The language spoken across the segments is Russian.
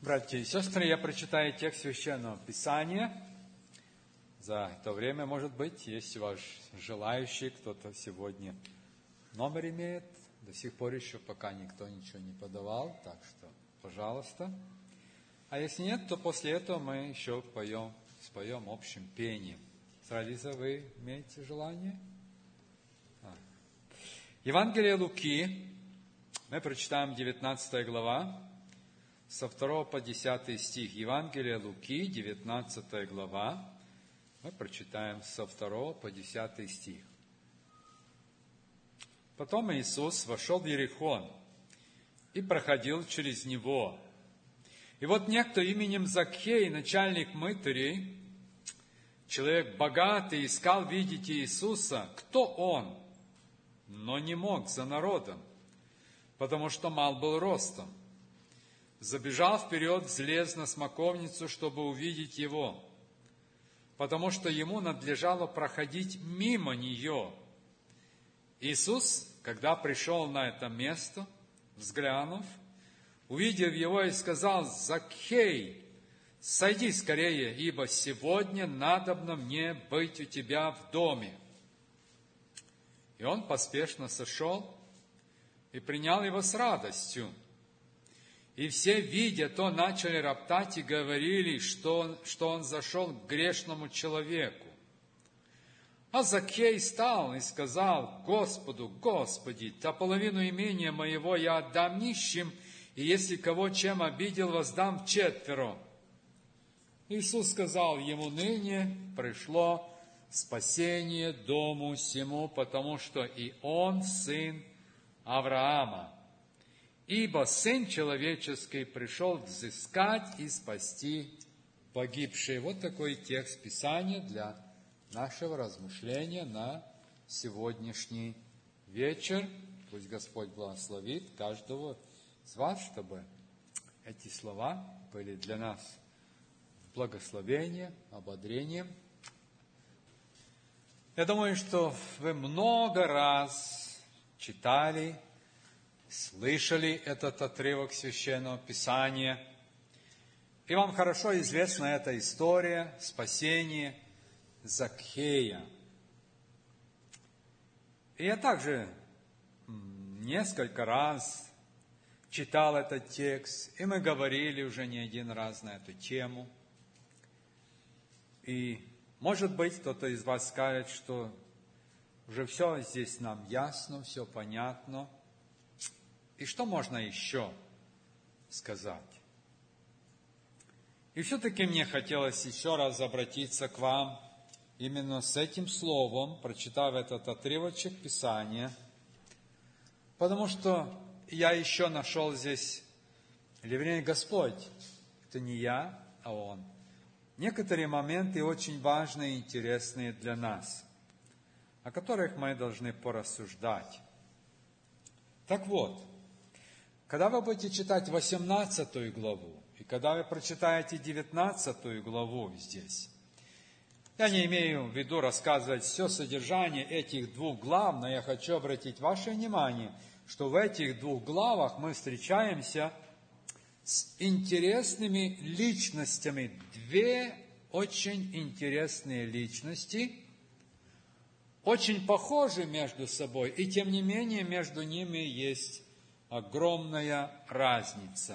Братья и сестры, я прочитаю текст Священного Писания. За это время, может быть, есть ваш желающий, кто-то сегодня номер имеет. До сих пор еще пока никто ничего не подавал, так что, пожалуйста. А если нет, то после этого мы еще споем общим пением. Лиза, вы имеете желание? Евангелие Луки, мы прочитаем 19 глава, со 2 по 10 стих. Евангелие Луки, 19 глава, мы прочитаем со 2 по 10 стих. Потом Иисус вошел в Иерихон и проходил через него. И вот некто именем Закхей, начальник мытарей, человек богатый, искал видеть Иисуса, кто он, но не мог за народом, потому что мал был ростом. Забежал вперед, взлез на смоковницу, чтобы увидеть его, потому что ему надлежало проходить мимо нее. Иисус, когда пришел на это место, взглянув, увидев его, и сказал: «Закхей, сойди скорее, ибо сегодня надобно мне быть у тебя в доме». И он поспешно сошел и принял его с радостью. И все, видя то, начали роптать и говорили, что он зашел к грешному человеку. А Закхей стал и сказал Господу: «Господи, та половину имения моего я отдам нищим, и если кого чем обидел, воздам вчетверо». Иисус сказал ему: «Ныне пришло спасение дому сему, потому что и он сын Авраама. Ибо Сын Человеческий пришел взыскать и спасти погибшие». Вот такой текст Писания для нашего размышления на сегодняшний вечер. Пусть Господь благословит каждого из вас, чтобы эти слова были для нас благословением, ободрением. Я думаю, что вы много раз читали, слышали этот отрывок Священного Писания, и вам хорошо известна эта история спасения Закхея. И я также несколько раз читал этот текст, и мы говорили уже не один раз на эту тему. И, может быть, кто-то из вас скажет, что уже все здесь нам ясно, все понятно. И что можно еще сказать? И все-таки мне хотелось еще раз обратиться к вам именно с этим словом, прочитав этот отрывочек Писания, потому что я еще нашел здесь, или вернее Господь, это не я, а Он, некоторые моменты очень важные и интересные для нас, о которых мы должны порассуждать. Так вот, когда вы будете читать 18 главу, и когда вы прочитаете 19 главу здесь, я не имею в виду рассказывать все содержание этих двух глав, но я хочу обратить ваше внимание, что в этих двух главах мы встречаемся с интересными личностями. Две очень интересные личности, очень похожи между собой, и тем не менее между ними есть огромная разница.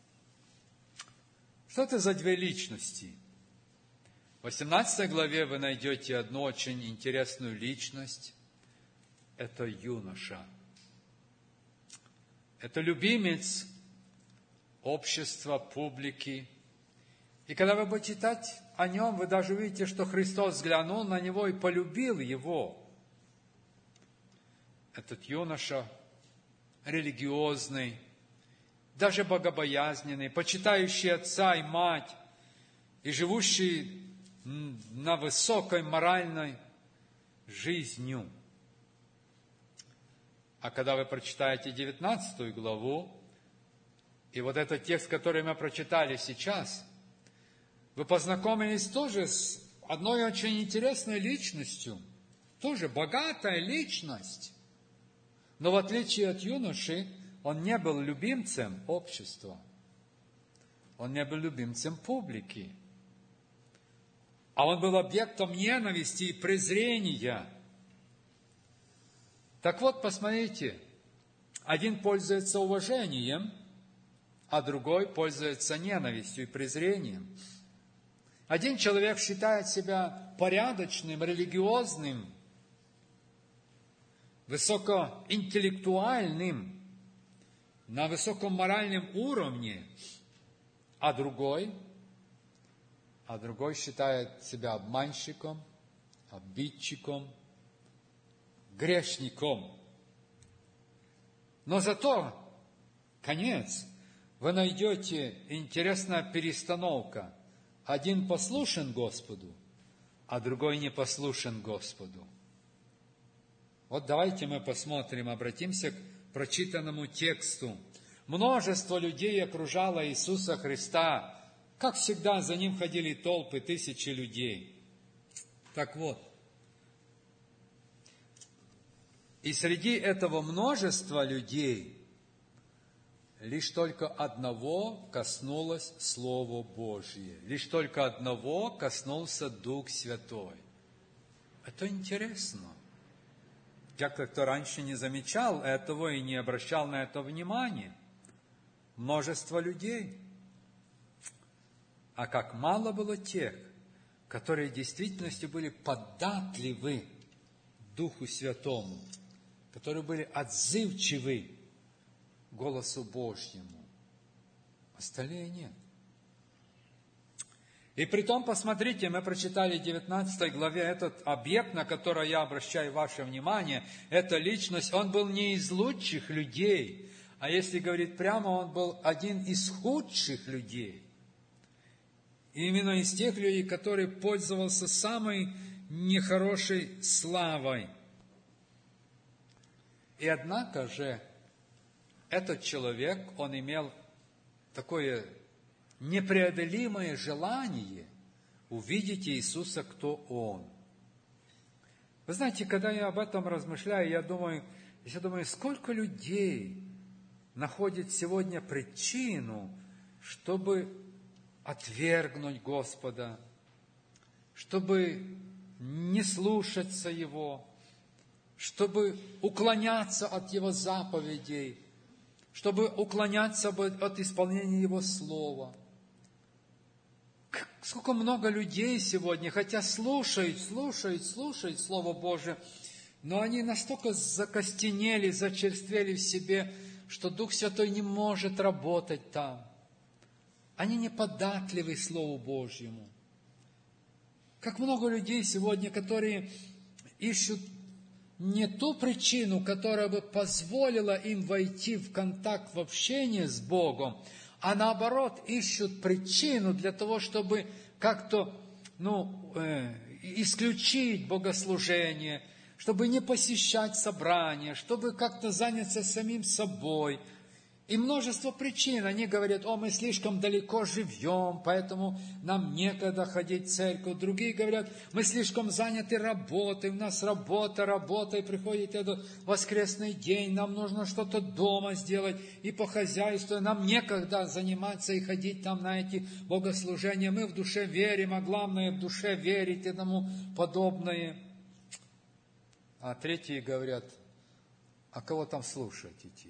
Что это за две личности? В 18 главе вы найдете одну очень интересную личность. Это юноша. Это любимец общества, публики. И когда вы будете читать о нем, вы даже увидите, что Христос взглянул на него и полюбил его. Этот юноша религиозный, даже богобоязненный, почитающий отца и мать, и живущий на высокой моральной жизнью. А когда вы прочитаете 19 главу, и вот этот текст, который мы прочитали сейчас, вы познакомились тоже с одной очень интересной личностью, тоже богатая личность. Но в отличие от юноши, он не был любимцем общества. Он не был любимцем публики. А он был объектом ненависти и презрения. Так вот, посмотрите, один пользуется уважением, а другой пользуется ненавистью и презрением. Один человек считает себя порядочным, религиозным, высокоинтеллектуальным, на высоком моральном уровне, а другой считает себя обманщиком, обидчиком, грешником. Но зато, конец, вы найдете интересная перестановка. Один послушен Господу, а другой не послушен Господу. Вот давайте мы посмотрим, обратимся к прочитанному тексту. Множество людей окружало Иисуса Христа. Как всегда, за Ним ходили толпы, тысячи людей. Так вот, и среди этого множества людей лишь только одного коснулось Слово Божье. Лишь только одного коснулся Дух Святой. Это интересно. Я как-то раньше не замечал этого и не обращал на это внимания. Множество людей. А как мало было тех, которые в действительности были податливы Духу Святому, которые были отзывчивы голосу Божьему. Остальные нет. И притом, посмотрите, мы прочитали в 19 главе этот объект, на который я обращаю ваше внимание, эта личность, он был не из лучших людей, а если говорить прямо, он был один из худших людей. И именно из тех людей, который пользовался самой нехорошей славой. И однако же, этот человек, он имел такое непреодолимое желание увидеть Иисуса, кто Он. Вы знаете, когда я об этом размышляю, я думаю, сколько людей находит сегодня причину, чтобы отвергнуть Господа, чтобы не слушаться Его, чтобы уклоняться от Его заповедей, чтобы уклоняться от исполнения Его Слова. Сколько много людей сегодня, хотя слушают Слово Божие, но они настолько закостенели, зачерствели в себе, что Дух Святой не может работать там. Они не податливы Слову Божьему. Как много людей сегодня, которые ищут не ту причину, которая бы позволила им войти в контакт, в общение с Богом, а наоборот ищут причину для того, чтобы как-то исключить богослужение, чтобы не посещать собрания, чтобы как-то заняться самим собой. И множество причин. Они говорят, мы слишком далеко живем, поэтому нам некогда ходить в церковь. Другие говорят, мы слишком заняты работой, у нас работа, и приходит этот воскресный день, нам нужно что-то дома сделать и по хозяйству, нам некогда заниматься и ходить там на эти богослужения. Мы в душе верим, а главное в душе верить и тому подобное. А третьи говорят, а кого там слушать идти?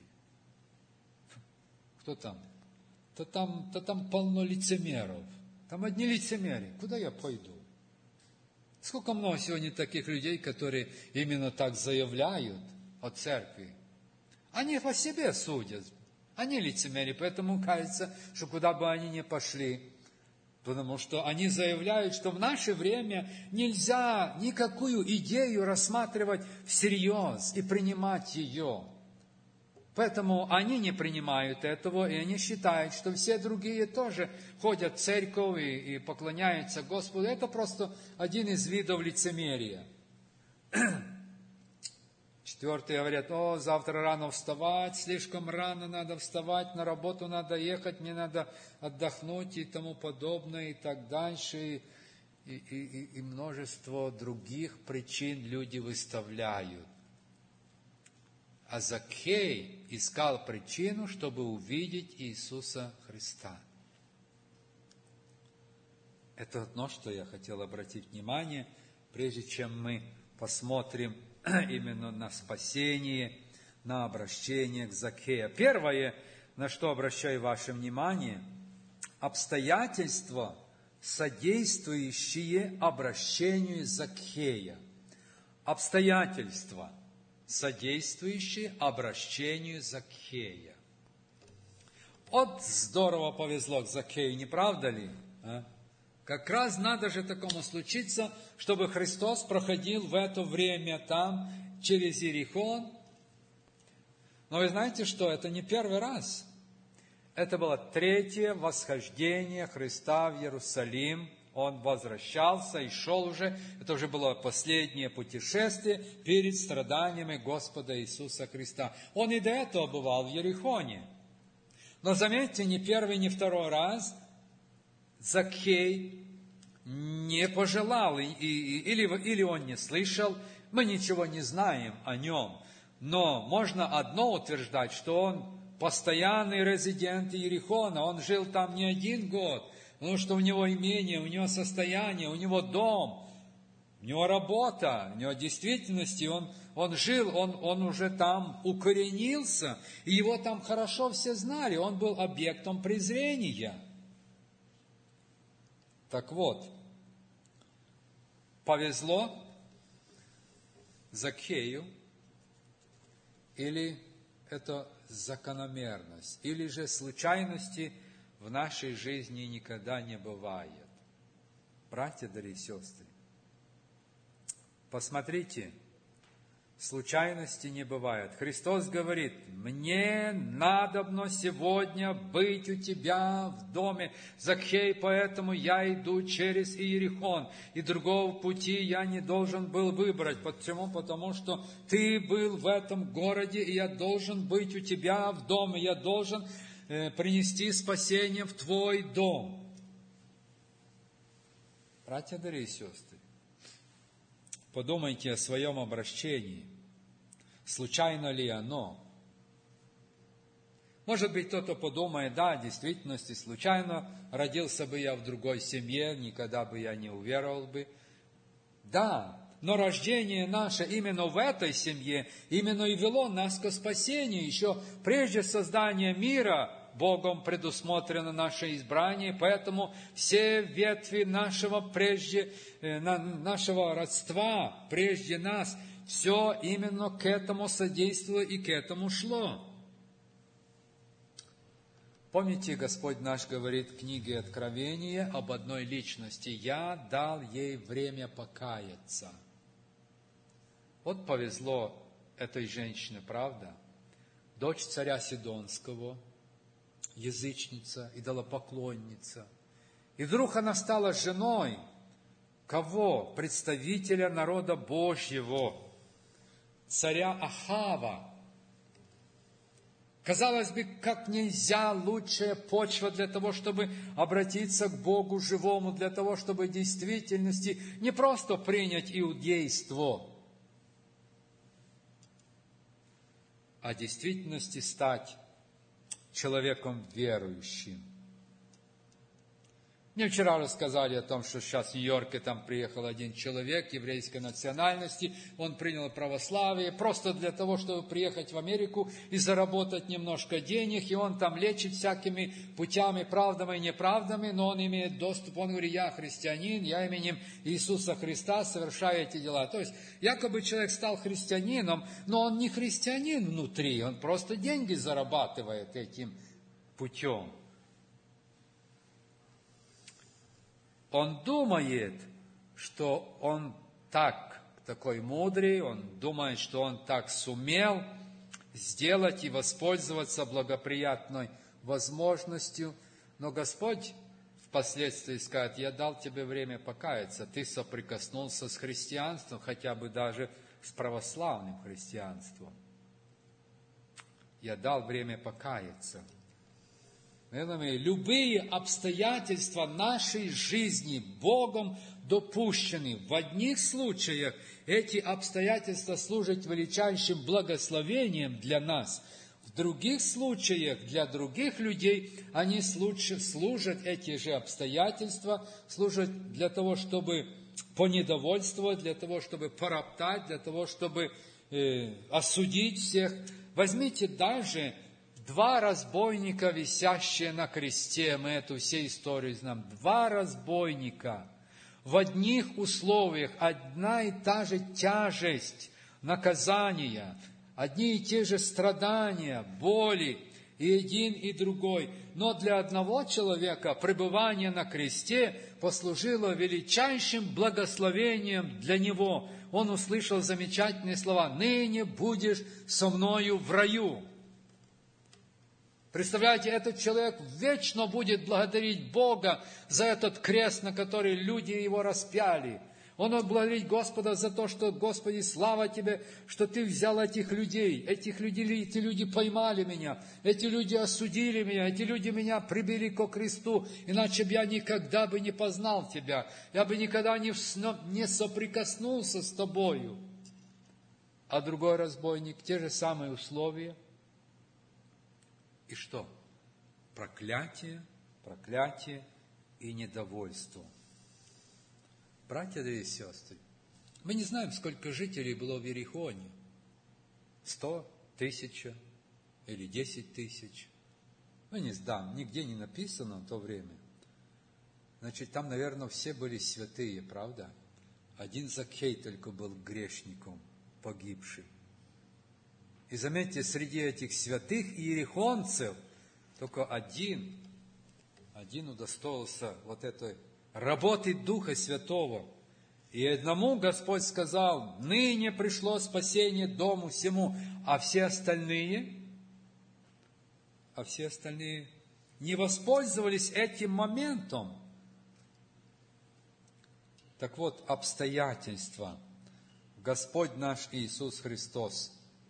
Кто там? То там полно лицемеров. Там одни лицемеры. Куда я пойду? Сколько много сегодня таких людей, которые именно так заявляют о церкви. Они по себе судят. Они лицемеры, поэтому кажется, что куда бы они ни пошли. Потому что они заявляют, что в наше время нельзя никакую идею рассматривать всерьез и принимать ее. Поэтому они не принимают этого, и они считают, что все другие тоже ходят в церковь и поклоняются Господу. Это просто один из видов лицемерия. Четвертые говорят, завтра рано вставать, слишком рано надо вставать, на работу надо ехать, мне надо отдохнуть и тому подобное, и так дальше. И множество других причин люди выставляют. А Закхей искал причину, чтобы увидеть Иисуса Христа. Это одно, что я хотел обратить внимание, прежде чем мы посмотрим именно на спасение, на обращение к Закхею. Первое, на что обращаю ваше внимание, обстоятельства, содействующие обращению Закхея. Обстоятельства, содействующие обращению Закхея. Вот здорово повезло к Закхею, не правда ли? Как раз надо же такому случиться, чтобы Христос проходил в это время там, через Иерихон. Но вы знаете что? Это не первый раз. Это было третье восхождение Христа в Иерусалим. Он возвращался и шел уже. Это уже было последнее путешествие перед страданиями Господа Иисуса Христа. Он и до этого бывал в Иерихоне. Но заметьте, ни первый, ни второй раз Закхей не пожелал, или он не слышал, мы ничего не знаем о нем. Но можно одно утверждать, что он постоянный резидент Иерихона, он жил там не один год, потому что у него имение, у него состояние, у него дом, у него работа, у него действительности, он жил, он уже там укоренился, и его там хорошо все знали, он был объектом презрения. Так вот, повезло Закхею, или это закономерность, или же случайности в нашей жизни никогда не бывает. Братья, дорогие сестры, посмотрите, случайности не бывает. Христос говорит: «Мне надобно сегодня быть у тебя в доме, Закхей, поэтому я иду через Иерихон, и другого пути я не должен был выбрать». Почему? Потому что ты был в этом городе, и я должен быть у тебя в доме, я должен принести спасение в твой дом. Братья, дорогие сестры, подумайте о своем обращении. Случайно ли оно? Может быть, кто-то подумает: да, в действительности, случайно родился бы я в другой семье, никогда бы я не уверовал бы. Да, но рождение наше именно в этой семье, именно и вело нас к спасению. Еще прежде создания мира Богом предусмотрено наше избрание, поэтому все ветви нашего родства, прежде нас, все именно к этому содействовало и к этому шло. Помните, Господь наш говорит в книге Откровения об одной личности: «Я дал ей время покаяться». Вот повезло этой женщине, правда? Дочь царя Сидонского, язычница, идолопоклонница. И вдруг она стала женой кого? Представителя народа Божьего, царя Ахава. Казалось бы, как нельзя лучшая почва для того, чтобы обратиться к Богу живому, для того, чтобы в действительности не просто принять иудейство, а в действительности стать человеком верующим. Мне вчера рассказали о том, что сейчас в Нью-Йорке там приехал один человек еврейской национальности, он принял православие просто для того, чтобы приехать в Америку и заработать немножко денег, и он там лечит всякими путями, правдами и неправдами, но он имеет доступ, он говорит: я христианин, я именем Иисуса Христа совершаю эти дела. То есть, якобы человек стал христианином, но он не христианин внутри, он просто деньги зарабатывает этим путем. Он думает, что он такой мудрый, он думает, что он так сумел сделать и воспользоваться благоприятной возможностью, но Господь впоследствии скажет: я дал тебе время покаяться, ты соприкоснулся с христианством, хотя бы даже с православным христианством. Я дал время покаяться. Любые обстоятельства нашей жизни Богом допущены. В одних случаях эти обстоятельства служат величайшим благословением для нас. В в других случаях, для других людей, они служат, эти же обстоятельства, служат для того, чтобы понедовольствовать, для того, чтобы пороптать, для того, чтобы осудить всех. Возьмите даже 2 разбойника, висящие на кресте, мы эту всю историю знаем. 2 разбойника в одних условиях, одна и та же тяжесть наказания, одни и те же страдания, боли, и один, и другой. Но для одного человека пребывание на кресте послужило величайшим благословением для него. Он услышал замечательные слова: «Ныне будешь со мною в раю». Представляете, этот человек вечно будет благодарить Бога за этот крест, на который люди его распяли. Он будет благодарить Господа за то, что, Господи, слава Тебе, что Ты взял этих людей. Эти люди поймали меня, эти люди осудили меня, эти люди меня прибили ко кресту, иначе бы я никогда бы не познал Тебя, я бы никогда не соприкоснулся с Тобою. А другой разбойник, те же самые условия. И что? Проклятие, проклятие и недовольство. Братья и сестры, мы не знаем, сколько жителей было в Иерихоне. 100, 1000 или 10 тысяч. Мы не знаем, нигде не написано в то время. Значит, там, наверное, все были святые, правда? Один Закхей только был грешником, погибший. И заметьте, среди этих святых иерихонцев только один удостоился вот этой работы Духа Святого. И одному Господь сказал: ныне пришло спасение дому всему, а все остальные не воспользовались этим моментом. Так вот, обстоятельства. Господь наш Иисус Христос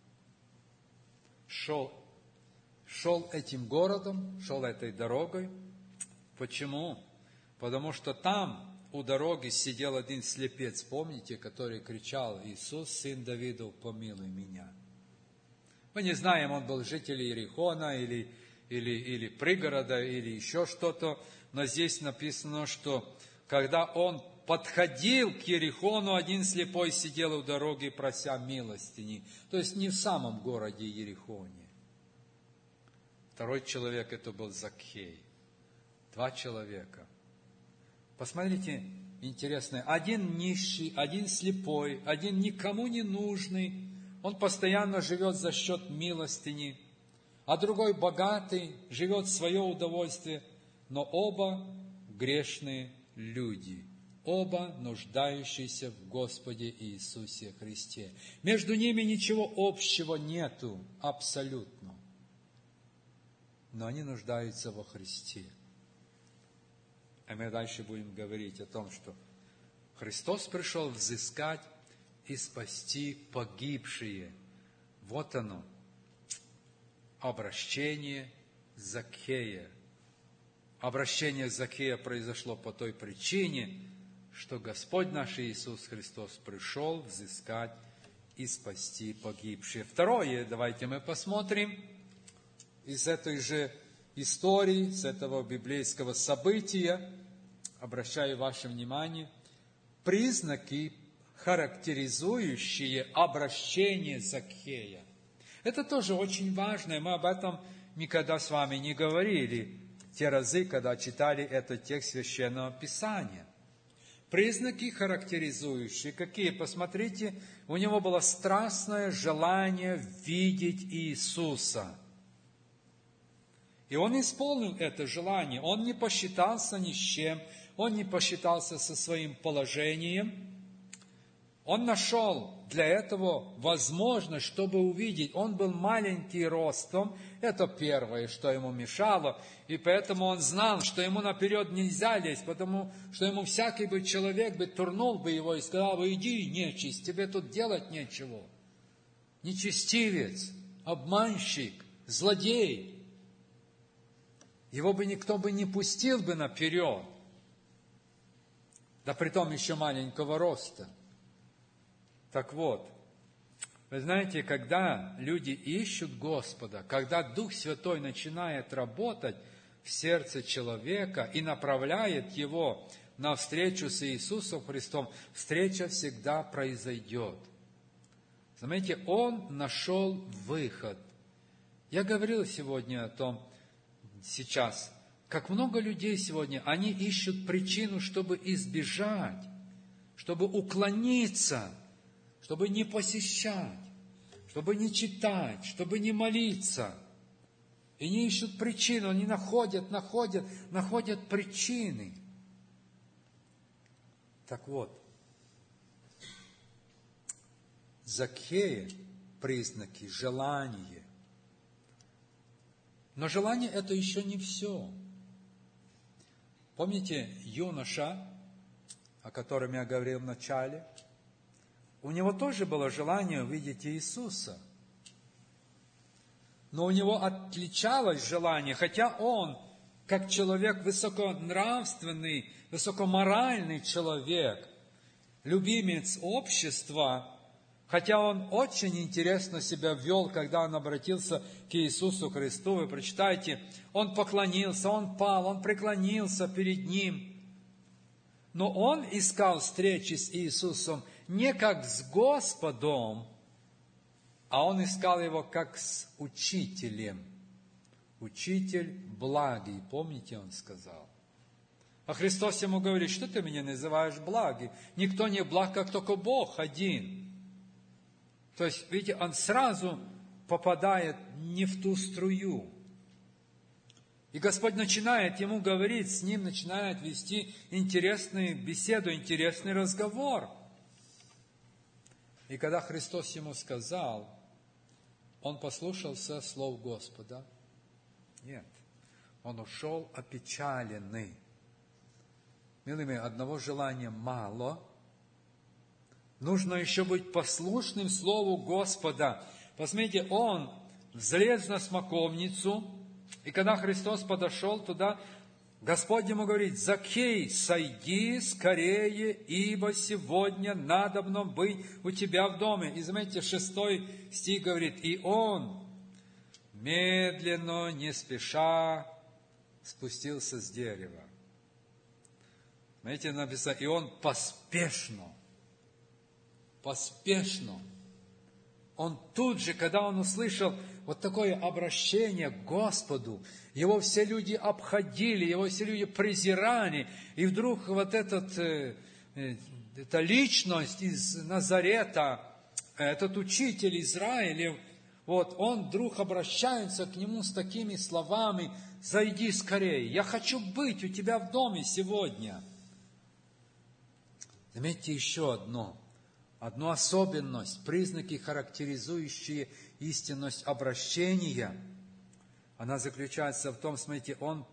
шел этим городом, шел этой дорогой. Почему? Потому что там у дороги сидел один слепец, помните, который кричал: «Иисус, сын Давидов, помилуй меня». Мы не знаем, он был житель Иерихона или пригорода, или еще что-то, но здесь написано, что когда он подходил к Иерихону, один слепой сидел у дороги, прося милостыни. То есть не в самом городе Иерихоне. Второй человек это был Закхей. 2 человека. Посмотрите, интересно. Один нищий, один слепой, один никому не нужный. Он постоянно живет за счет милостыни. А другой богатый, живет в свое удовольствие. Но оба грешные люди. Оба нуждающиеся в Господе Иисусе Христе. Между ними ничего общего нету, абсолютно. Но они нуждаются во Христе. А мы дальше будем говорить о том, что Христос пришел взыскать и спасти погибшие. Вот оно, обращение Закхея. Обращение Закхея произошло по той причине, что Господь наш Иисус Христос пришел взыскать и спасти погибшие. Второе, давайте мы посмотрим из этой же истории, с этого библейского события, обращаю ваше внимание, признаки, характеризующие обращение Закхея. Это тоже очень важно, и мы об этом никогда с вами не говорили, те разы, когда читали этот текст Священного Писания. Признаки, характеризующие, какие? Посмотрите, у него было страстное желание видеть Иисуса. И он исполнил это желание. Он не посчитался ни с чем, он не посчитался со своим положением. Он нашел для этого возможность, чтобы увидеть. Он был маленький ростом, это первое, что ему мешало, и поэтому он знал, что ему наперед нельзя лезть, потому что ему всякий бы человек бы турнул бы его и сказал бы: иди, нечисть, тебе тут делать нечего. Нечестивец, обманщик, злодей. Его бы никто бы не пустил бы наперед, да притом еще маленького роста. Так вот, Вы знаете, когда люди ищут Господа, когда Дух Святой начинает работать в сердце человека и направляет его на встречу с Иисусом Христом, встреча всегда произойдет. Заметьте, он нашел выход. Я говорил сегодня о том, сейчас, как много людей сегодня, они ищут причину, чтобы избежать, чтобы уклониться, чтобы не посещать, чтобы не читать, чтобы не молиться. И не ищут причину, они находят причины. Так вот, Закхея признаки, желание. Но желание это еще не все. Помните юноша, о котором я говорил в начале? У него тоже было желание увидеть Иисуса. Но у него отличалось желание, хотя он, как человек высоконравственный, высокоморальный человек, любимец общества, хотя он очень интересно себя вел, когда он обратился к Иисусу Христу, вы прочитайте, он поклонился, он пал, он преклонился перед Ним. Но он искал встречи с Иисусом не как с Господом, а он искал его как с учителем. Учитель благий, помните, он сказал. А Христос ему говорит, что ты меня называешь благий? Никто не благ, как только Бог один. То есть, видите, он сразу попадает не в ту струю. И Господь начинает ему говорить, с ним начинает вести интересную беседу, интересный разговор. И когда Христос ему сказал, он послушался слов Господа? Нет. Он ушел опечаленный. Милые мои, одного желания мало. Нужно еще быть послушным Слову Господа. Посмотрите, он взлез на смоковницу, и когда Христос подошел туда, Господь ему говорит, Закхей, сойди скорее, ибо сегодня надобно быть у тебя в доме. И заметьте, 6 стих говорит, и он, медленно, не спеша, спустился с дерева. Знаете, написано, и он поспешно. Он тут же, когда он услышал вот такое обращение к Господу, его все люди обходили, его все люди презирали, и вдруг вот эта личность из Назарета, этот учитель Израилев, вот он вдруг обращается к нему с такими словами, «Зайди скорее, я хочу быть у тебя в доме сегодня». Заметьте еще одну особенность, признаки, характеризующие истинность обращения. Она заключается в том, смотрите, он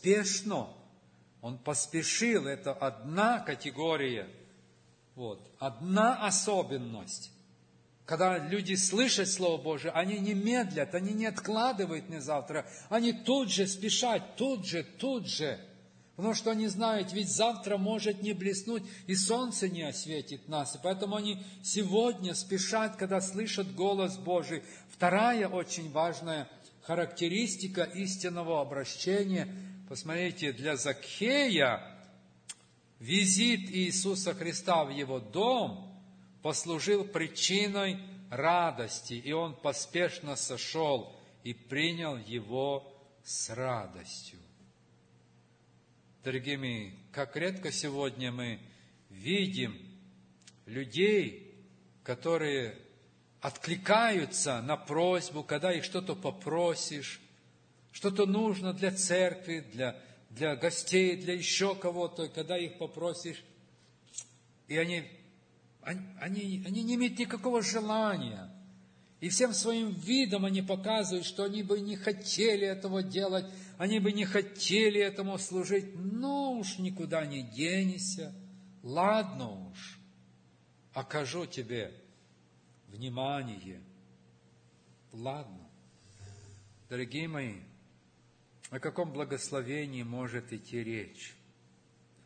поспешил, это одна категория, одна особенность. Когда люди слышат Слово Божие, они не медлят, они не откладывают на завтра, они тут же спешат, тут же. Потому что они знают, ведь завтра может не блеснуть, и солнце не осветит нас. И поэтому они сегодня спешат, когда слышат голос Божий. Вторая очень важная характеристика истинного обращения. Посмотрите, для Закхея визит Иисуса Христа в его дом послужил причиной радости. И он поспешно сошел и принял его с радостью. Дорогие мои, как редко сегодня мы видим людей, которые откликаются на просьбу, когда их что-то попросишь, что-то нужно для церкви, для гостей, для еще кого-то, когда их попросишь, и они не имеют никакого желания. И всем своим видом они показывают, что они бы не хотели этого делать, они бы не хотели этому служить. Ну уж никуда не денешься. Ладно уж, окажу тебе внимание. Ладно. Дорогие мои, о каком благословении может идти речь?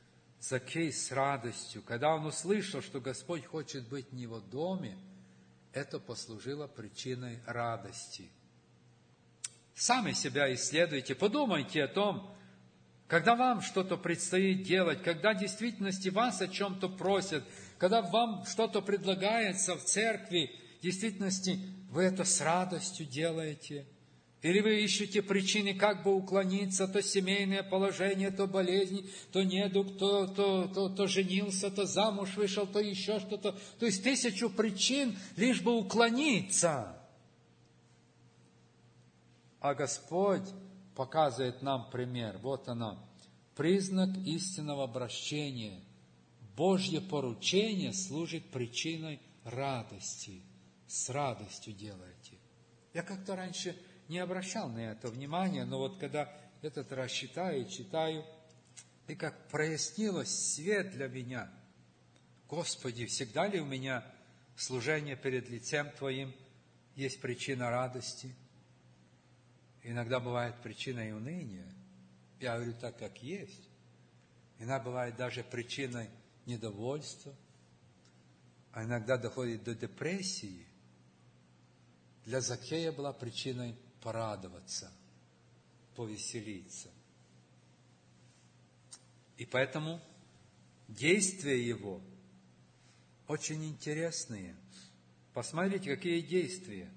Закхей с радостью, когда он услышал, что Господь хочет быть в его доме, это послужило причиной радости. Сами себя исследуйте, подумайте о том, когда вам что-то предстоит делать, когда в действительности вас о чем-то просят, когда вам что-то предлагается в церкви, в действительности вы это с радостью делаете. Или вы ищете причины, как бы уклониться, то семейное положение, то болезни, то недуг, то женился, то замуж вышел, то еще что-то. То есть 1000 причин, лишь бы уклониться. А Господь показывает нам пример. Вот оно. Признак истинного обращения. Божье поручение служит причиной радости. С радостью делайте. Я как-то раньше не обращал на это внимания, но вот когда этот раз читаю, и как прояснилось свет для меня. Господи, всегда ли у меня служение перед лицем Твоим есть причина радости? Иногда бывает причиной уныния. Я говорю так, как есть. Иногда бывает даже причиной недовольства. А иногда доходит до депрессии. Для Закхея была причиной порадоваться, повеселиться. И поэтому действия его очень интересные. Посмотрите, какие действия.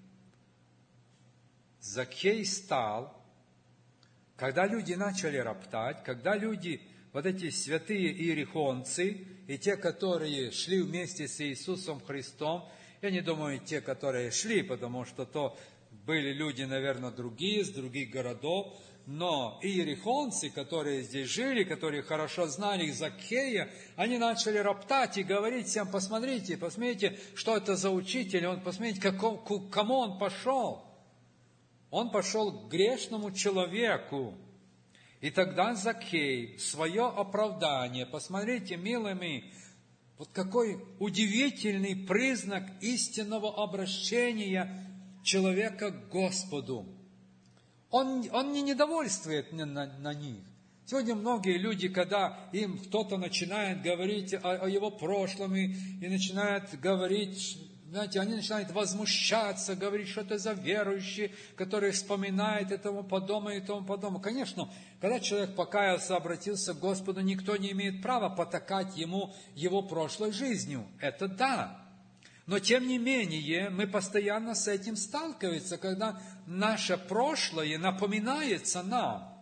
Закхей стал, когда люди начали роптать, когда люди, вот эти святые иерихонцы, и те, которые шли вместе с Иисусом Христом, я не думаю, те, которые шли, потому что то были люди, наверное, другие, с других городов, но иерихонцы, которые здесь жили, которые хорошо знали Закхея, они начали роптать и говорить всем: посмотрите, что это за учитель, посмотрите, к кому он пошел. Он пошел к грешному человеку. И тогда Закхей в свое оправдание, посмотрите, милыми, вот какой удивительный признак истинного обращения человека к Господу. Он не недовольствует на них. Сегодня многие люди, когда им кто-то начинает говорить о его прошлом и начинает говорить, знаете, они начинают возмущаться, говорить, что это за верующие, которые вспоминают и тому подобное. Конечно, когда человек покаялся, обратился к Господу, никто не имеет права потакать ему его прошлой жизнью. Это да. Но, тем не менее, мы постоянно с этим сталкиваемся, когда наше прошлое напоминается нам.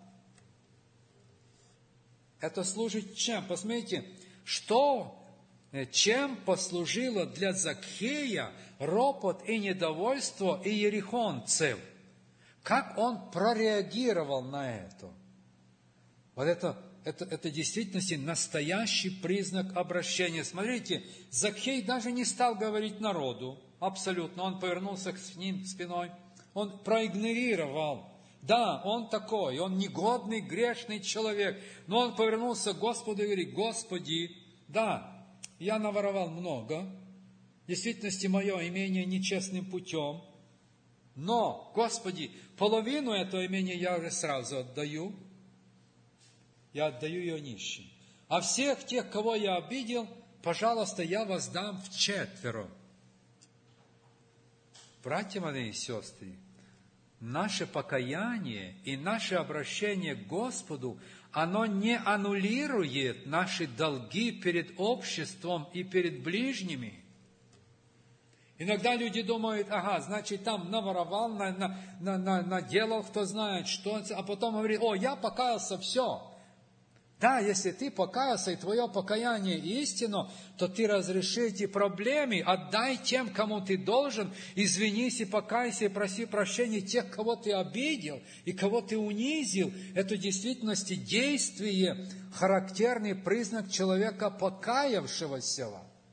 Это служит чем? Посмотрите, чем послужило для Закхея ропот и недовольство иерихонцев? Как он прореагировал на это? Вот это действительно настоящий признак обращения. Смотрите, Закхей даже не стал говорить народу, абсолютно. Он повернулся к ним спиной, он проигнорировал. Да, он такой, он негодный, грешный человек. Но он повернулся к Господу и говорит: Господи, да, я наворовал много, в действительности мое имение нечестным путем, но, Господи, половину этого имения я уже сразу отдаю, я отдаю ее нищим. А всех тех, кого я обидел, пожалуйста, я воздам вчетверо. Братья мои и сестры, наше покаяние и наше обращение к Господу, оно не аннулирует наши долги перед обществом и перед ближними. Иногда люди думают: ага, значит, там наворовал, наделал, кто знает что, а потом говорит: о, я покаялся, все. Да, если ты покаялся, и твое покаяние истинно, то ты разреши эти проблемы, отдай тем, кому ты должен, извинись и покайся, и проси прощения тех, кого ты обидел и кого ты унизил. Это в действительности действие, характерный признак человека покаявшегося.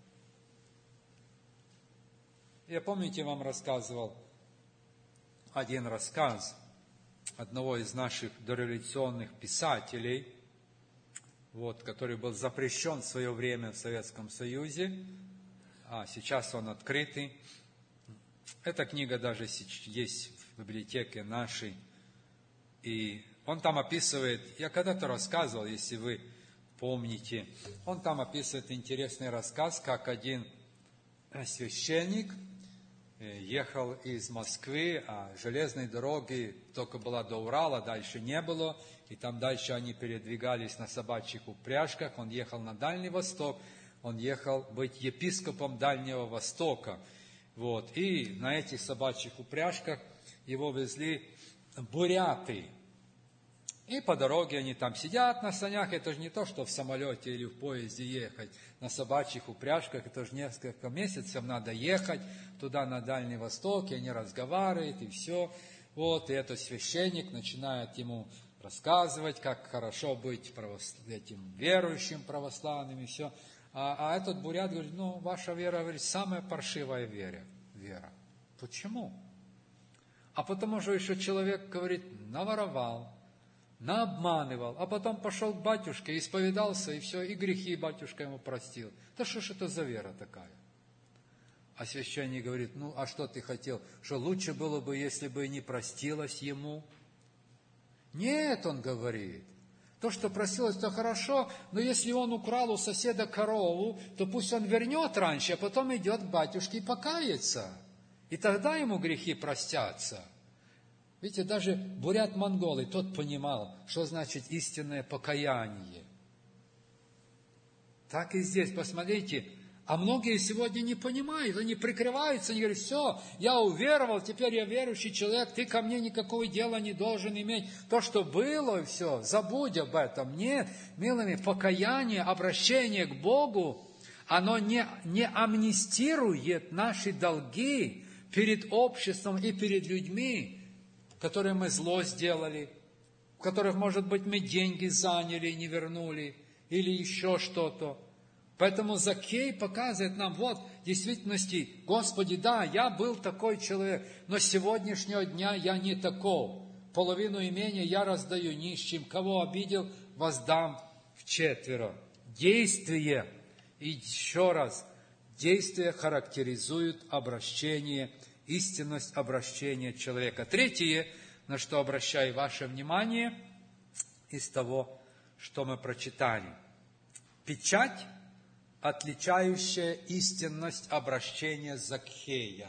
Я, помните, вам рассказывал один рассказ одного из наших дореволюционных писателей, который был запрещен в свое время в Советском Союзе, а сейчас он открытый. Эта книга даже есть в библиотеке нашей. И он там описывает, я когда-то рассказывал, если вы помните, он там описывает интересный рассказ, как один священник ехал из Москвы, а железной дороги только была до Урала, дальше не было. И там дальше они передвигались на собачьих упряжках. Он ехал на Дальний Восток, он ехал быть епископом Дальнего Востока. Вот. И на этих собачьих упряжках его везли буряты. И по дороге они там сидят на санях. Это же не то, что в самолете или в поезде ехать. На собачьих упряжках это же несколько месяцев надо ехать туда на Дальний Восток. И они разговаривают, и все. Вот. И этот священник начинает ему рассказывать, как хорошо быть этим верующим православным и все. А этот бурят говорит, ваша вера, говорит, самая паршивая вера. Почему? А потому что еще человек, говорит, наворовал, наобманывал, а потом пошел к батюшке, исповедался, и все, и грехи батюшка ему простил. Да что ж это за вера такая? А священник говорит, а что ты хотел? Что лучше было бы, если бы не простилось ему? Нет, он говорит. То, что просилось, то хорошо, но если он украл у соседа корову, то пусть он вернет раньше, а потом идет к батюшке и покается. И тогда ему грехи простятся. Видите, даже бурят-монголы, тот понимал, что значит истинное покаяние. Так и здесь, посмотрите, а многие сегодня не понимают, они прикрываются, они говорят, все, я уверовал, теперь я верующий человек, ты ко мне никакого дела не должен иметь. То, что было, и все, забудь об этом. Нет, милыми, покаяние, обращение к Богу, оно не амнистирует наши долги перед обществом и перед людьми, которые мы зло сделали, в которых, может быть, мы деньги заняли и не вернули, или еще что-то. Поэтому Закхей показывает нам, в действительности, Господи, да, я был такой человек, но с сегодняшнего дня я не таков. Половину имения я раздаю нищим, кого обидел, воздам вчетверо. Действие, и еще раз, действие характеризует обращение, истинность обращения человека. Третье, на что обращаю ваше внимание, из того, что мы прочитали. Печать, отличающая истинность обращения Закхея.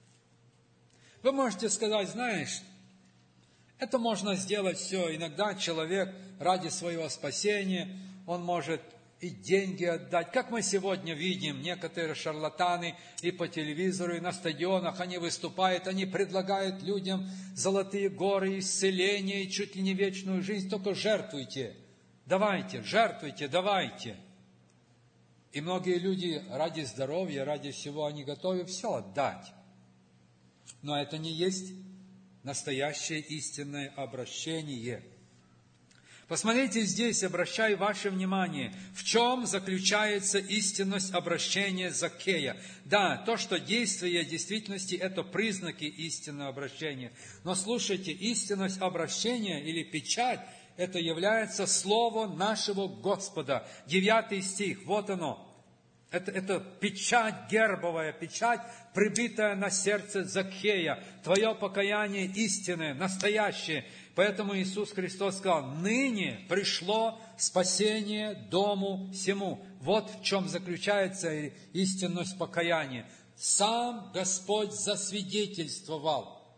Вы можете сказать, знаешь, это можно сделать все. Иногда человек ради своего спасения, он может и деньги отдать. Как мы сегодня видим, некоторые шарлатаны и по телевизору, и на стадионах, они выступают, они предлагают людям золотые горы, исцеление и чуть ли не вечную жизнь. Только жертвуйте, давайте, жертвуйте, давайте. И многие люди ради здоровья, ради всего, они готовы все отдать. Но это не есть настоящее истинное обращение. Посмотрите здесь, обращаю ваше внимание, в чем заключается истинность обращения Закхея. Да, то, что действие действительности, это признаки истинного обращения. Но слушайте, истинность обращения или печать, это является Слово нашего Господа. 9 стих, вот оно. Это печать гербовая, печать, прибитая на сердце Закхея. Твое покаяние истинное, настоящее. Поэтому Иисус Христос сказал, ныне пришло спасение дому сему. Вот в чем заключается истинность покаяния. Сам Господь засвидетельствовал.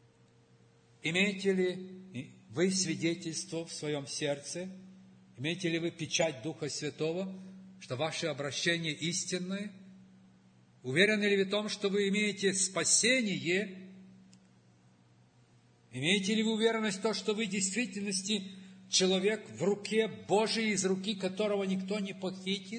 Имеете ли вы свидетельство в своем сердце? Имеете ли вы печать Духа Святого, что ваше обращение истинное? Уверены ли вы в том, что вы имеете спасение? Имеете ли вы уверенность в том, что вы в действительности человек в руке Божией, из руки которого никто не похитит?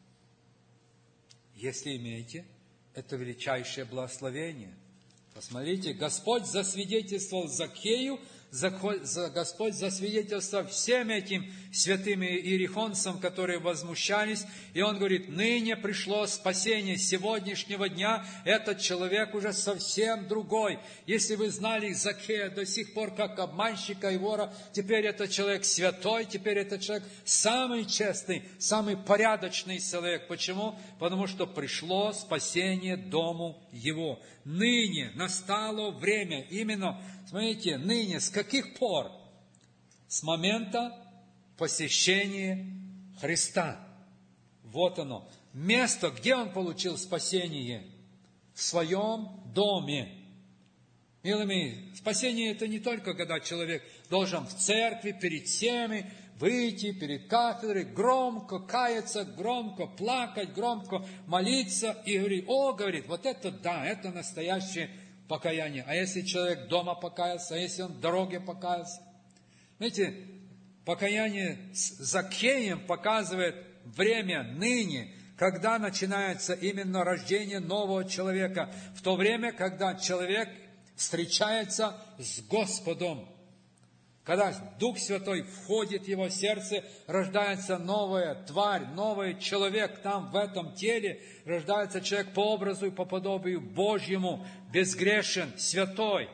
Если имеете, это величайшее благословение. Посмотрите, Господь засвидетельствовал Закхею, Господь засвидетельствовал всем этим святым иерихонцам, которые возмущались. И Он говорит, ныне пришло спасение. С сегодняшнего дня этот человек уже совсем другой. Если вы знали Закхея до сих пор как обманщика и вора, теперь этот человек святой, теперь этот человек самый честный, самый порядочный человек. Почему? Потому что пришло спасение дому его. Ныне настало время, именно, смотрите, ныне, с каких пор? С момента посещения Христа. Вот оно. Место, где Он получил спасение? в своем доме. Милые мои, спасение это не только, когда человек должен в церкви перед всеми выйти перед кафедрой, громко каяться, громко плакать, громко молиться и говорить: о, говорит, вот это да, это настоящее покаяние. А если человек дома покаялся, а если он в дороге покаялся? Знаете, покаяние с Закхеем показывает время ныне, когда начинается именно рождение нового человека, в то время, когда человек встречается с Господом. Когда Дух Святой входит в его сердце, рождается новая тварь, новый человек там, в этом теле, рождается человек по образу и по подобию Божьему, безгрешен, святой.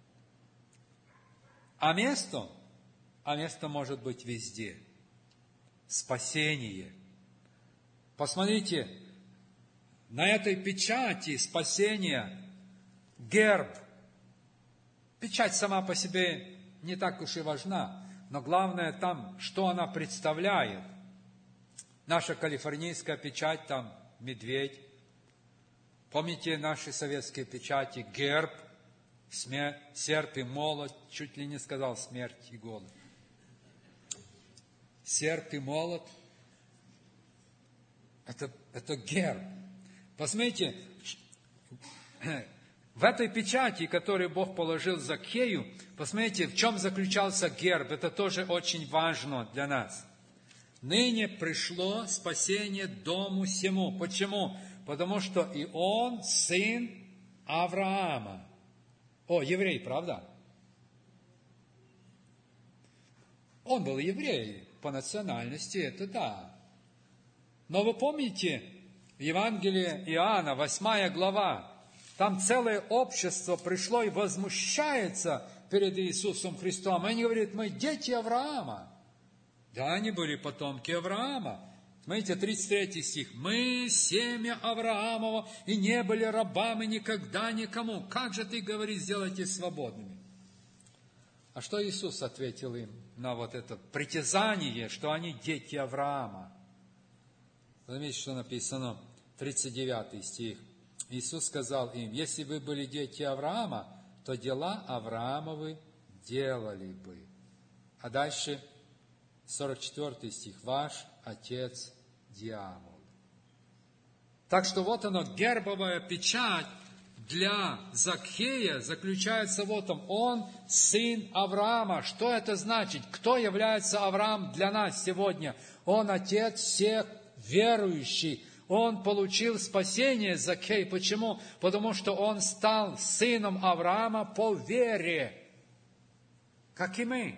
А место может быть везде. Спасение. Посмотрите, на этой печати спасения герб. Печать сама по себе не так уж и важна, но главное там, что она представляет. Наша калифорнийская печать, там медведь. Помните наши советские печати? Герб, серп и молот, чуть ли не сказал смерть и голод. Серп и молот – это герб. Посмотрите, в этой печати, которую Бог положил Закхею, посмотрите, в чем заключался герб. Это тоже очень важно для нас. Ныне пришло спасение дому сему. Почему? Потому что и он сын Авраама. О, еврей, правда? Он был еврей по национальности, это да. Но вы помните, Евангелие Иоанна, 8 глава, там целое общество пришло и возмущается перед Иисусом Христом. Они говорят: мы дети Авраама. Да, они были потомки Авраама. Смотрите, 33 стих. Мы семя Авраамова и не были рабами никогда никому. Как же ты говоришь, сделайтесь свободными? А что Иисус ответил им на вот это притязание, что они дети Авраама? Заметьте, что написано, 39 стих. Иисус сказал им: если вы были дети Авраама, то дела Авраамовы делали бы. А дальше 44 стих. Ваш отец дьявол. Так что вот оно, гербовая печать для Закхея заключается в этом. Он сын Авраама. Что это значит? Кто является Авраам для нас сегодня? Он отец всех верующих. Он получил спасение, Закхей. Почему? Потому что он стал сыном Авраама по вере, как и мы.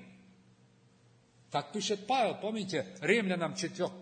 Так пишет Павел, помните, Римлянам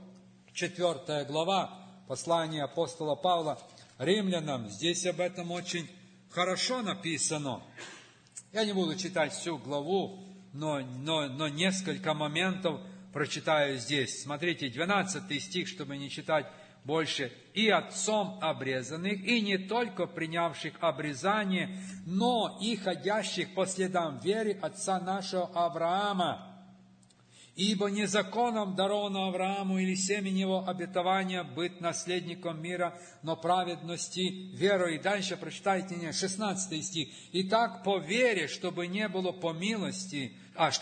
4 глава, послание апостола Павла Римлянам. Здесь об этом очень хорошо написано. Я не буду читать всю главу, но несколько моментов прочитаю здесь. Смотрите, 12 стих, чтобы не читать больше. «И отцом обрезанных, и не только принявших обрезание, но и ходящих по следам веры отца нашего Авраама. Ибо не законом даровано Аврааму или семени его обетования быть наследником мира, но праведности верой». И дальше прочитайте мне 16 стих. «Итак, по вере, чтобы было по милости,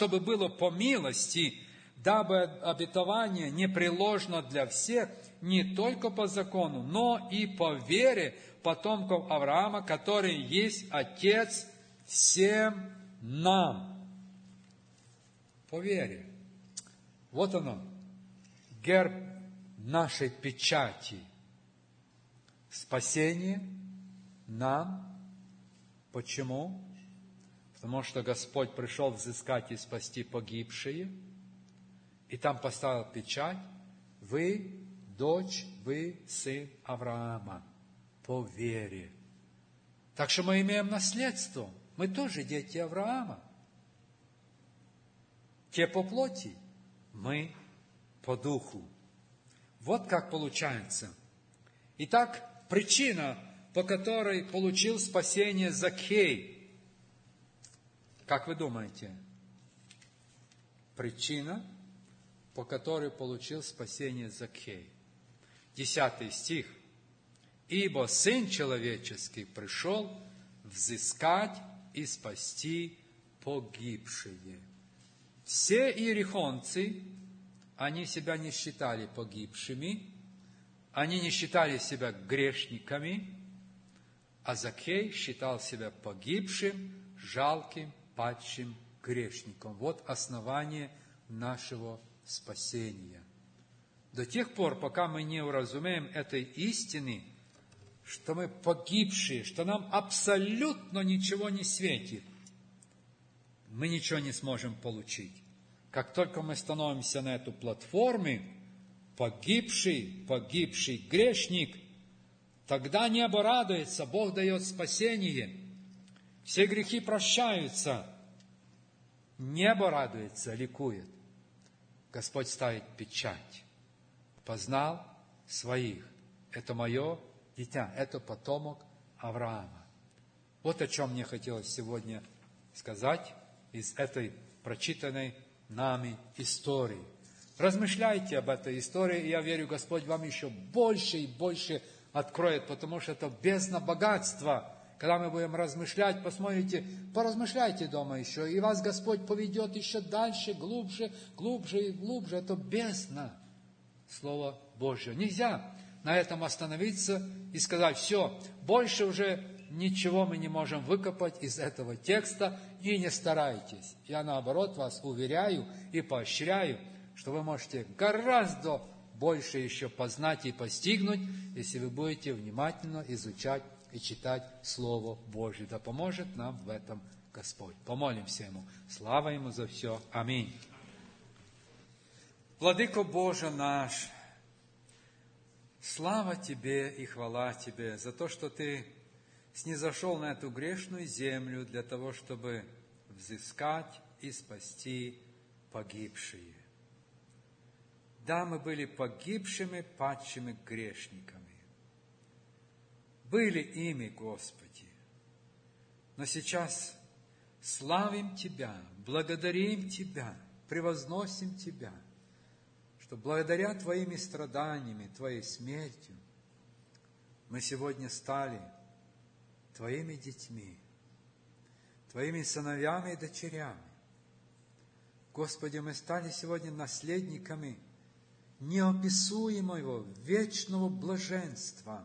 дабы обетование непреложно для всех, не только по закону, но и по вере потомков Авраама, который есть Отец всем нам». По вере. Вот оно, герб нашей печати. Спасение нам. Почему? Потому что Господь пришел взыскать и спасти погибшие, и там поставил печать: вы дочь, вы сын Авраама по вере. Так что мы имеем наследство. Мы тоже дети Авраама. Те по плоти, мы по духу. Вот как получается. Итак, причина, по которой получил спасение Закхей. Как вы думаете? Причина, по которой получил спасение Закхей. 10 стих. ибо Сын Человеческий пришел взыскать и спасти погибшие». Все иерихонцы, они себя не считали погибшими, они не считали себя грешниками, а Закхей считал себя погибшим, жалким, падшим грешником. Вот основание нашего спасения. До тех пор, пока мы не уразумеем этой истины, что мы погибшие, что нам абсолютно ничего не светит, мы ничего не сможем получить. Как только мы становимся на эту платформу, погибший грешник, тогда небо радуется, Бог дает спасение, все грехи прощаются, небо радуется, ликует. Господь ставит печать. Познал своих. Это мое дитя, это потомок Авраама. Вот о чем мне хотелось сегодня сказать из этой прочитанной нами истории. Размышляйте об этой истории, и я верю, Господь вам еще больше и больше откроет, потому что это бездна богатства. Когда мы будем размышлять, посмотрите, поразмышляйте дома еще, и вас Господь поведет еще дальше, глубже, глубже и глубже. Это бездна Слова Божьего. Нельзя на этом остановиться и сказать: все, больше уже ничего мы не можем выкопать из этого текста, и не старайтесь. Я, наоборот, вас уверяю и поощряю, что вы можете гораздо больше еще познать и постигнуть, если вы будете внимательно изучать и читать Слово Божье. Да поможет нам в этом Господь. Помолимся Ему. Слава Ему за все. Аминь. Владыко Боже наш, слава Тебе и хвала Тебе за то, что Ты снизошел на эту грешную землю для того, чтобы взыскать и спасти погибшие. Да, мы были погибшими, падшими грешниками. Были ими, Господи. Но сейчас славим Тебя, благодарим Тебя, превозносим Тебя, что благодаря Твоими страданиями, Твоей смертью, мы сегодня стали Твоими детьми, Твоими сыновьями и дочерями. Господи, мы стали сегодня наследниками неописуемого вечного блаженства,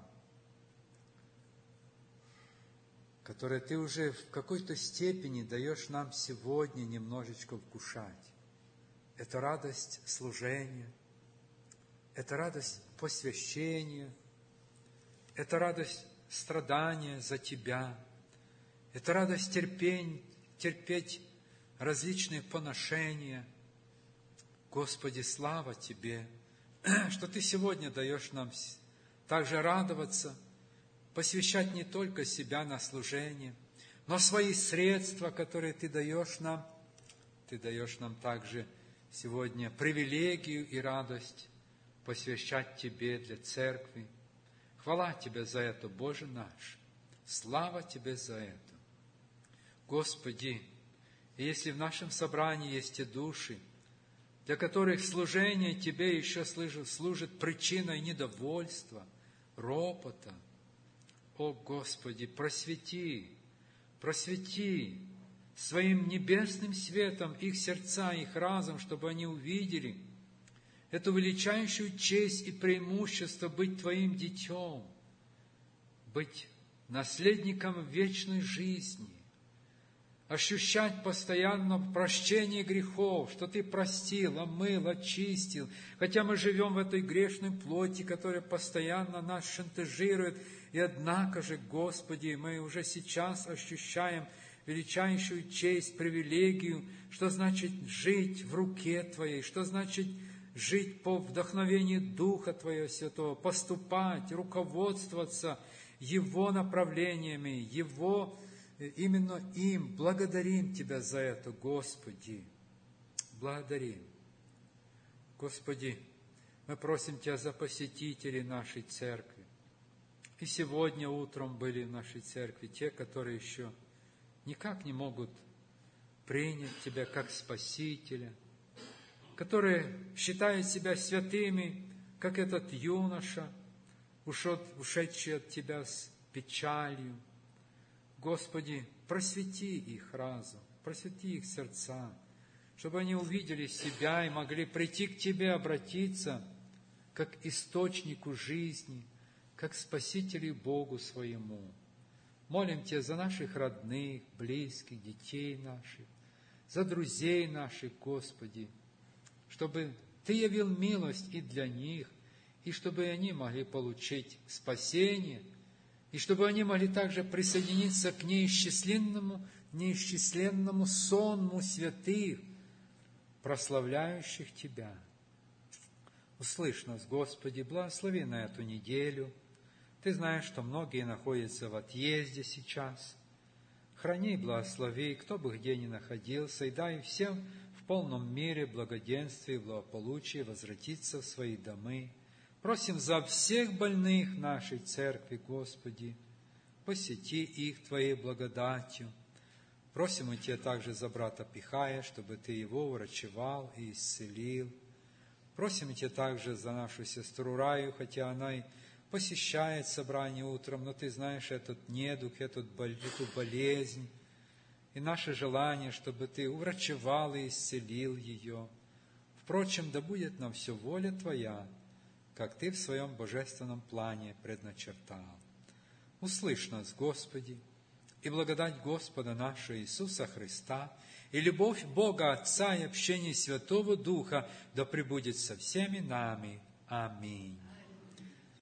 которое Ты уже в какой-то степени даешь нам сегодня немножечко вкушать. Это радость служения, это радость посвящения, это радость страдания за Тебя, это радость терпеть различные поношения. Господи, слава Тебе, что Ты сегодня даешь нам также радоваться, посвящать не только себя на служение, но свои средства, которые Ты даешь нам также сегодня привилегию и радость посвящать Тебе для церкви. Хвала Тебе за это, Боже наш! Слава Тебе за это! Господи, и если в нашем собрании есть и души, для которых служение Тебе еще служит причиной недовольства, ропота, о Господи, просвети своим небесным светом их сердца, их разум, чтобы они увидели эту величайшую честь и преимущество быть Твоим детем, быть наследником вечной жизни, ощущать постоянно прощение грехов, что Ты простил, омыл, очистил, хотя мы живем в этой грешной плоти, которая постоянно нас шантажирует, и однако же, Господи, мы уже сейчас ощущаем величайшую честь, привилегию, что значит жить в руке Твоей, что значит жить по вдохновению Духа Твоего Святого, поступать, руководствоваться Его направлениями, именно им. Благодарим Тебя за это, Господи. Благодарим. Господи, мы просим Тебя за посетителей нашей церкви. И сегодня утром были в нашей церкви те, которые еще никак не могут принять Тебя как Спасителя, которые считают себя святыми, как этот юноша, ушедшие от Тебя с печалью. Господи, просвети их разум, просвети их сердца, чтобы они увидели себя и могли прийти к Тебе, обратиться как к источнику жизни, как Спасителю Богу своему. Молим Тебя за наших родных, близких, детей наших, за друзей наших, Господи, чтобы Ты явил милость и для них, и чтобы они могли получить спасение, и чтобы они могли также присоединиться к неисчисленному сонму святых, прославляющих Тебя. Услышь нас, Господи, благослови на эту неделю. Ты знаешь, что многие находятся в отъезде сейчас. Храни и благослови, кто бы где ни находился, и дай всем в полном мире, благоденствии и благополучии возвратиться в свои домы. Просим за всех больных нашей церкви, Господи, посети их Твоей благодатью. Просим у Тебя также за брата Пихая, чтобы Ты его врачевал и исцелил. Просим у Тебя также за нашу сестру Раю, хотя она и посещает собрание утром, но Ты знаешь этот недуг, эту болезнь, и наше желание, чтобы Ты уврачевал и исцелил ее. Впрочем, да будет нам все воля Твоя, как Ты в Своем божественном плане предначертал. Услышь нас, Господи, и благодать Господа нашего Иисуса Христа, и любовь Бога Отца и общение Святого Духа да пребудет со всеми нами. Аминь.